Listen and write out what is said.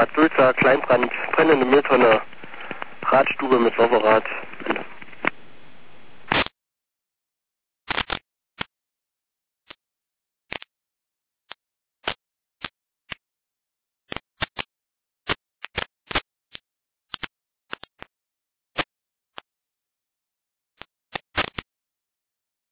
Bad Sülza, Kleinbrand, brennende Mülltonne, Radstube mit Sauberrad.